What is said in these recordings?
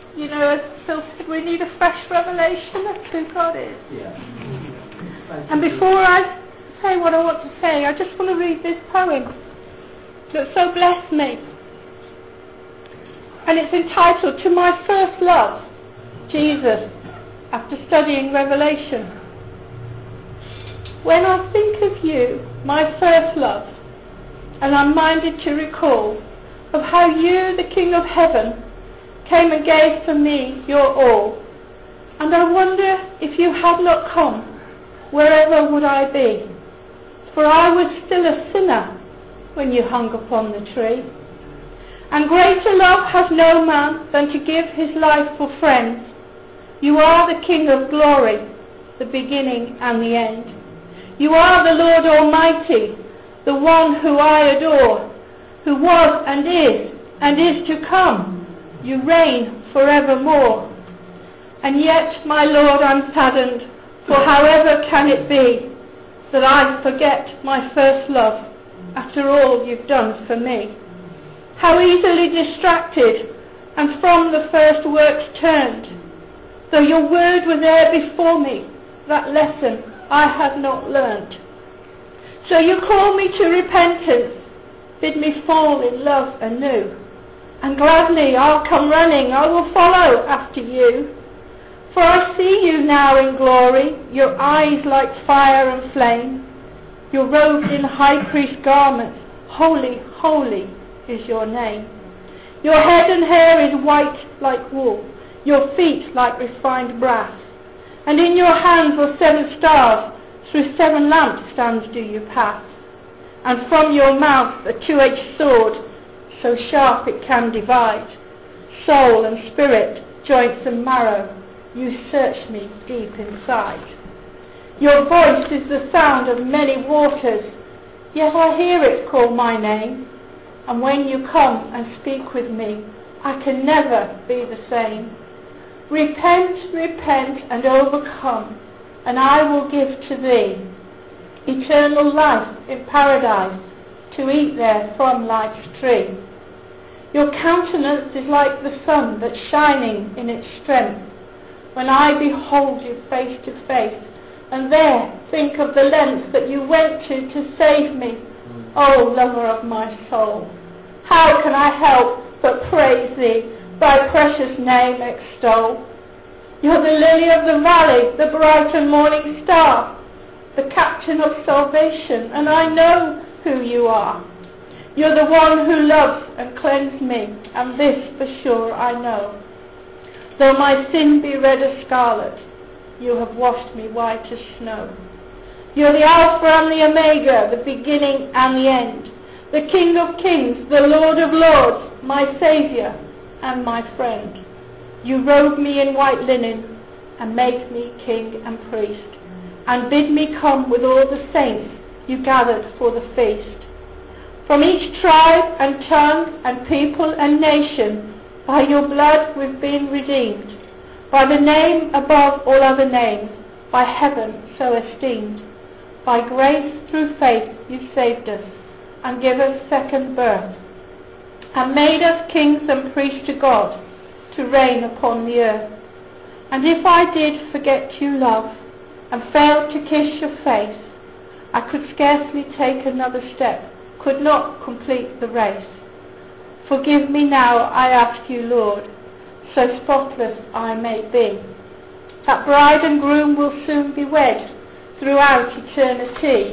You know, as Phil said, we need a fresh revelation of who God is. Yeah. And before I say what I want to say, I just want to read this poem that so blessed me. And it's entitled To My First Love, Jesus, after studying Revelation. When I think of you, my first love, and I'm minded to recall of how you, the King of Heaven, came and gave for me your all, and I wonder if you had not come, wherever would I be? For I was still a sinner when you hung upon the tree. And greater love has no man than to give his life for friends. You are the King of glory, the beginning and the end. You are the Lord Almighty, the one who I adore, who was and is to come. You reign forevermore. And yet, my Lord, I'm saddened, for however can it be that I forget my first love after all you've done for me? How easily distracted and from the first works turned, though your word was there before me, that lesson I had not learnt. So you call me to repentance, bid me fall in love anew, and gladly I'll come running, I will follow after you. For I see you now in glory, your eyes like fire and flame, you're robed in high priest garments, holy, holy is your name. Your head and hair is white like wool, your feet like refined brass, and in your hands are 7 stars, through 7 lampstands do you pass. And from your mouth a 2-edged sword, so sharp it can divide soul and spirit, joints and marrow, you search me deep inside. Your voice is the sound of many waters, yet I hear it call my name. And when you come and speak with me, I can never be the same. Repent, repent and overcome, and I will give to thee eternal life in paradise, to eat there from life's tree. Your countenance is like the sun that's shining in its strength, when I behold you face to face, and there think of the lengths that you went to save me. O lover of my soul, how can I help but praise thee, thy precious name extol? You're the lily of the valley, the bright and morning star, the captain of salvation, and I know who you are. You're the one who loves and cleansed me, and this for sure I know. Though my sin be red as scarlet, you have washed me white as snow. You're the Alpha and the Omega, the beginning and the end, the King of kings, the Lord of lords, my Saviour and my friend. You robe me in white linen and make me king and priest, and bid me come with all the saints you gathered for the feast. From each tribe and tongue and people and nation, by your blood we've been redeemed, by the name above all other names, by heaven so esteemed. By grace through faith you saved us, and give us second birth, and made us kings and priests to God, to reign upon the earth. And if I did forget you, love, and failed to kiss your face, I could scarcely take another step, could not complete the race. Forgive me now, I ask you, Lord, so spotless I may be, that bride and groom will soon be wed throughout eternity.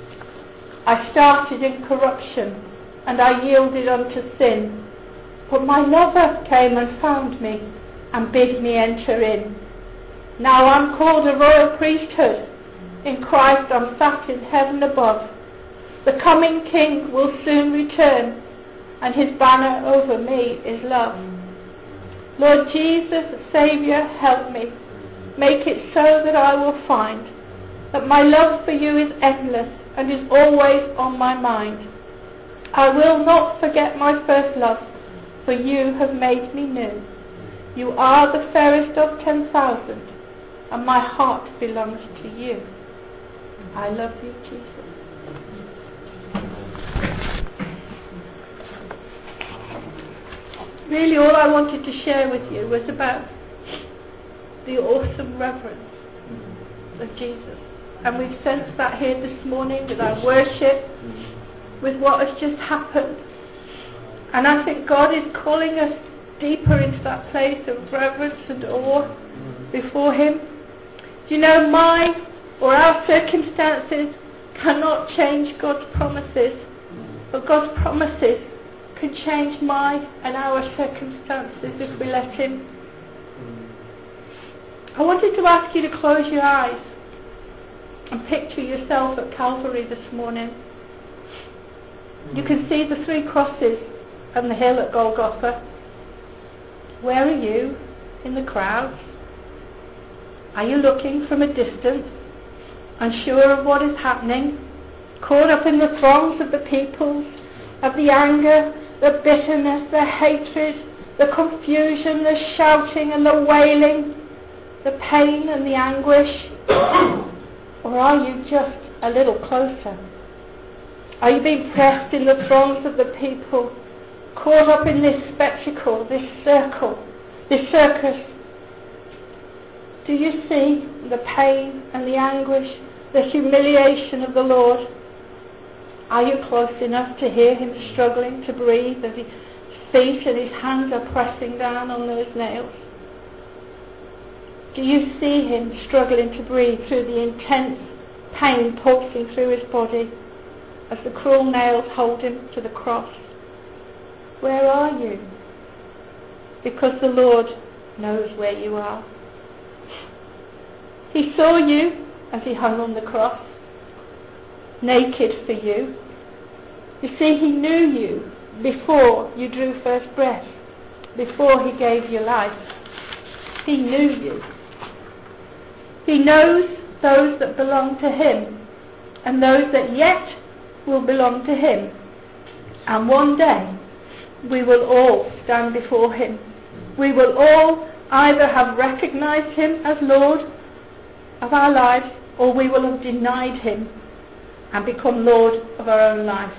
I started in corruption, and I yielded unto sin, but my lover came and found me, and bid me enter in. Now I'm called a royal priesthood, in Christ I'm sat in heaven above. The coming King will soon return, and his banner over me is love. Lord Jesus, Saviour, help me, make it so that I will find that my love for you is endless and is always on my mind. I will not forget my first love, for you have made me new. You are the fairest of 10,000, and my heart belongs to you. I love you, Jesus. really all I wanted to share with you was about the awesome reverence of Jesus. And we've sensed that here this morning with our worship, with what has just happened. And I think God is calling us deeper into that place of reverence and awe before Him. Do you know, my or our circumstances cannot change God's promises, but God's promises can change my and our circumstances if we let Him. I wanted to ask you to close your eyes and picture yourself at Calvary this morning. You can see the 3 crosses on the hill at Golgotha. Where are you in the crowd? Are you looking from a distance, unsure of what is happening, caught up in the throngs of the people, of the anger, the bitterness, the hatred, the confusion, the shouting and the wailing, the pain and the anguish? Or are you just a little closer? Are you being pressed in the throngs of the people, caught up in this spectacle, this circle, this circus? Do you see the pain and the anguish, the humiliation of the Lord? Are you close enough to hear Him struggling to breathe as His feet and His hands are pressing down on those nails? Do you see Him struggling to breathe through the intense pain pulsing through His body as the cruel nails hold Him to the cross? Where are you? Because the Lord knows where you are. He saw you as He hung on the cross, naked for you. You see, He knew you before you drew first breath, before He gave you life. He knew you. He knows those that belong to Him and those that yet will belong to Him. And one day we will all stand before Him. We will all either have recognized Him as Lord of our lives, or we will have denied Him and become Lord of our own life.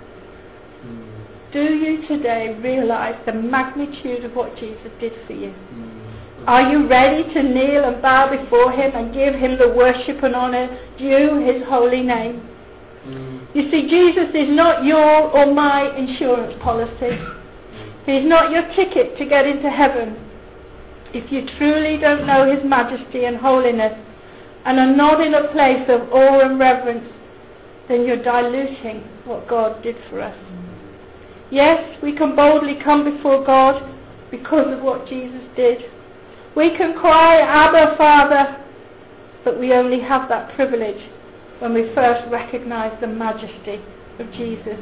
Do you today realize the magnitude of what Jesus did for you? Are you ready to kneel and bow before Him and give Him the worship and honour due His holy name? You see, Jesus is not your or my insurance policy. He's not your ticket to get into heaven. If you truly don't know His majesty and holiness and are not in a place of awe and reverence, then you're diluting what God did for us. Yes, we can boldly come before God because of what Jesus did. We can cry, Abba, Father, but we only have that privilege when we first recognize the majesty of Jesus.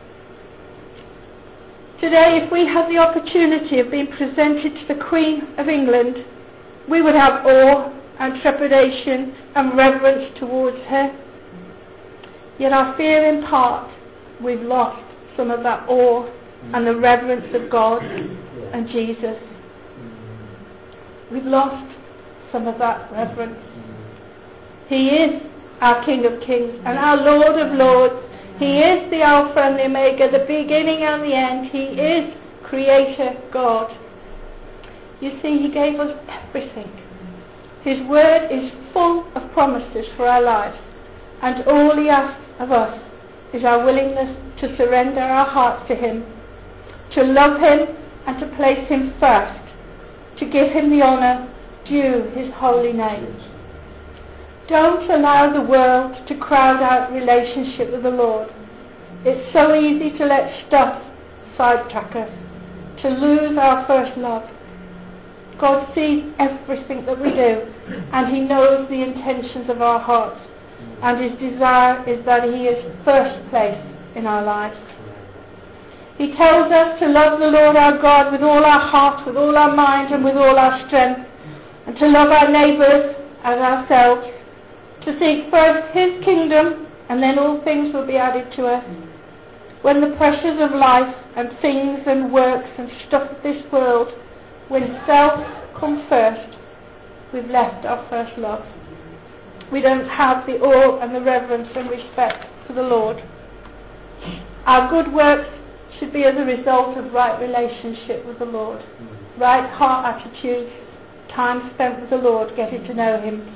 Today, if we had the opportunity of being presented to the Queen of England, we would have awe and trepidation and reverence towards her. Yet I fear in part we've lost some of that awe and the reverence of God and Jesus. We've lost some of that reverence. He is our King of Kings and our Lord of Lords. He is the Alpha and the Omega, the beginning and the end. He is Creator God. You see, He gave us everything. His word is full of promises for our lives, and all He asks of us is our willingness to surrender our hearts to Him, to love Him and to place Him first, to give Him the honour due His holy name. Don't allow the world to crowd out relationship with the Lord. It's so easy to let stuff sidetrack us, to lose our first love. God sees everything that we do, and He knows the intentions of our hearts, and His desire is that He is first place in our lives. He tells us to love the Lord our God with all our heart, with all our mind, and with all our strength, and to love our neighbours as ourselves, to seek first His kingdom, and then all things will be added to us. When the pressures of life and things and works and stuff of this world, when self comes first, we've left our first love. We don't have the awe and the reverence and respect for the Lord. Our good works should be as a result of right relationship with the Lord, right heart attitude, time spent with the Lord, getting to know him.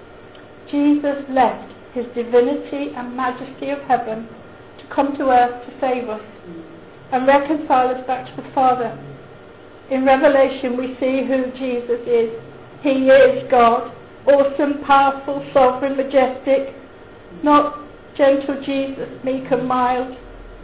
Jesus left his divinity and majesty of heaven to come to earth to save us and reconcile us back to the Father. In Revelation we see who Jesus is. He is God, awesome, powerful, sovereign, majestic, not gentle Jesus, meek and mild.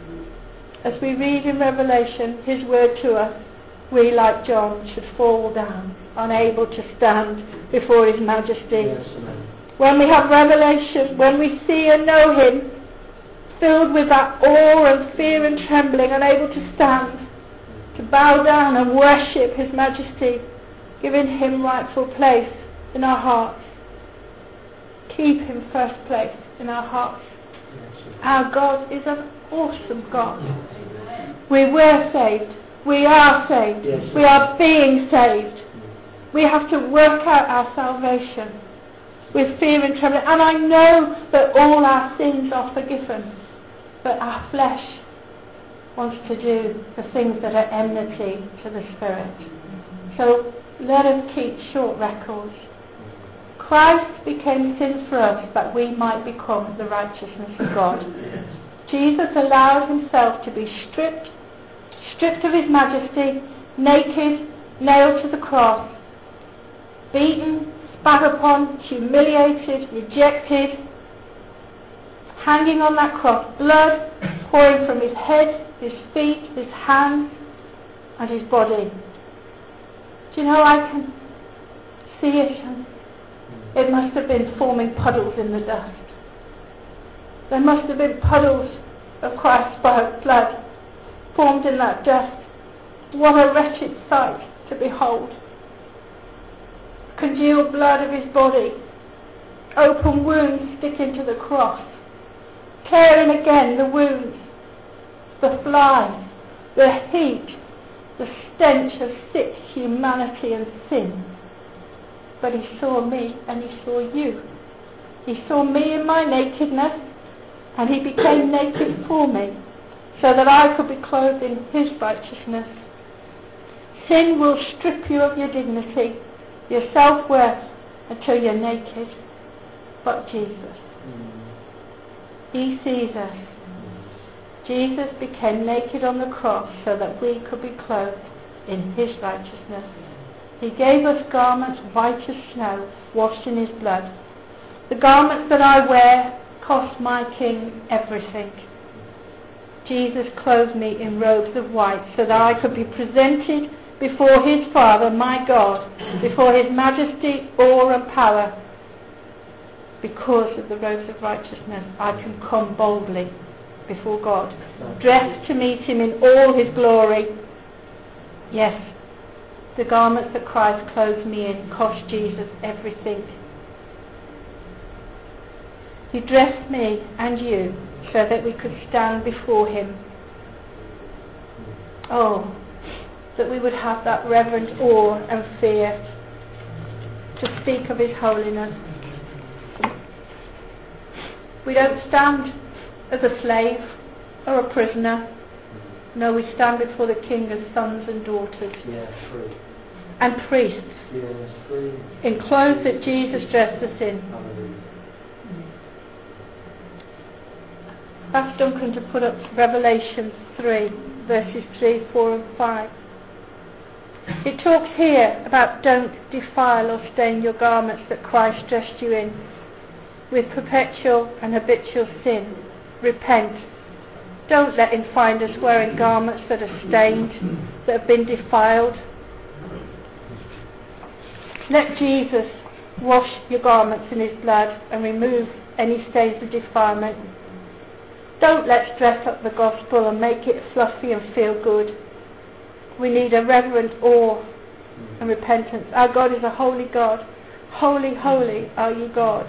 As we read in Revelation his word to us, we, like John, should fall down, unable to stand before his majesty. Yes. When we have revelation, when we see and know him, filled with that awe and fear and trembling, unable to stand, to bow down and worship his majesty, giving him rightful place in our hearts. Keep him first place in our hearts. Our God is an awesome God. We were saved. We are saved. Yes. We are being saved. We have to work out our salvation with fear and trembling. And I know that all our sins are forgiven, but our flesh wants to do the things that are enmity to the Spirit. So let us keep short records. Christ became sin for us that we might become the righteousness of God. Jesus allowed himself to be stripped of his majesty, naked, nailed to the cross, beaten, spat upon, humiliated, rejected, hanging on that cross, blood pouring from his head, his feet, his hands and his body. Do you know, I can see it, and it must have been forming puddles in the dust. There must have been puddles of Christ's blood formed in that dust. What a wretched sight to behold. Congealed blood of his body, open wounds sticking to the cross, tearing again the wounds, the flies, the heat, the stench of sick humanity and sin. But he saw me and he saw you. He saw me in my nakedness, and he became naked for me, so that I could be clothed in his righteousness. Sin will strip you of your dignity, your self-worth, until you're naked. But Jesus, he sees us. Jesus became naked on the cross so that we could be clothed in his righteousness. He gave us garments white as snow, washed in his blood. The garments that I wear cost my King everything. Jesus clothed me in robes of white so that I could be presented before his Father, my God, before his majesty, awe and power. Because of the robes of righteousness, I can come boldly before God, dressed to meet him in all his glory. Yes, the garments that Christ clothed me in cost Jesus everything. He dressed me and you so that we could stand before him. Oh, that we would have that reverent awe and fear to speak of his holiness. We don't stand as a slave or a prisoner. No, we stand before the King as sons and daughters. Free. And priests. Yes, free. In clothes that Jesus dressed us in. Ask Duncan to put up Revelation 3, verses 3, 4 and 5. It talks here about don't defile or stain your garments that Christ dressed you in with perpetual and habitual sin. Repent. Don't let him find us wearing garments that are stained, that have been defiled. Let Jesus wash your garments in his blood and remove any stains of defilement. Don't let's dress up the gospel and make it fluffy and feel good. We need a reverent awe and repentance. Our God is a holy God. Holy, holy are you, God.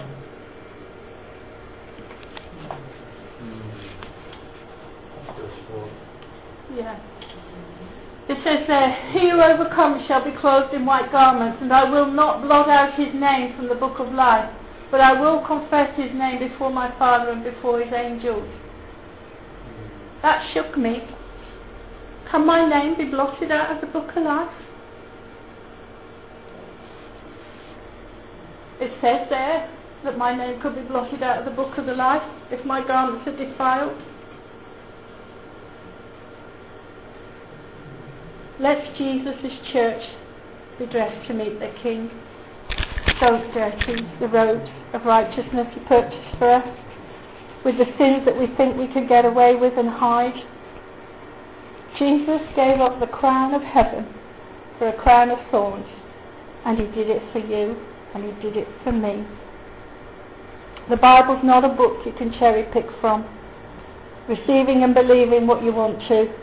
Yeah. It says there, he who overcomes shall be clothed in white garments, and I will not blot out his name from the book of life, but I will confess his name before my Father and before his angels. That shook me. Can my name be blotted out of the book of life? It says there that my name could be blotted out of the book of the life if my garments are defiled. Let Jesus' church be dressed to meet their King. Don't dirty the robes of righteousness He purchased for us with the sins that we think we can get away with and hide. Jesus gave up the crown of heaven for a crown of thorns, and He did it for you, and He did it for me. The Bible's not a book you can cherry pick from, receiving and believing what you want to.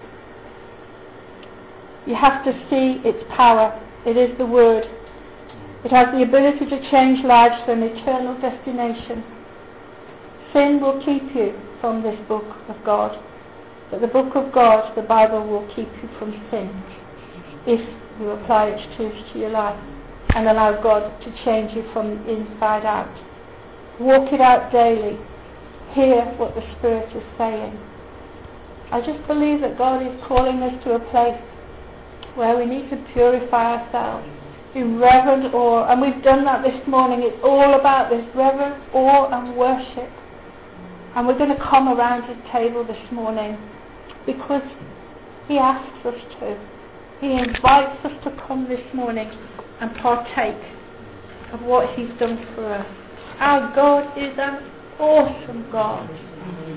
You have to see its power. It is the Word. It has the ability to change lives for an eternal destination. Sin will keep you from this book of God, but the book of God, the Bible, will keep you from sin if you apply its truth to your life and allow God to change you from the inside out. Walk it out daily. Hear what the Spirit is saying. I just believe that God is calling us to a place where we need to purify ourselves in reverent awe, and we've done that this morning. It's all about this reverent awe and worship, and we're going to come around His table this morning because He asks us to. He invites us to come this morning and partake of what He's done for us. Our God is an awesome God.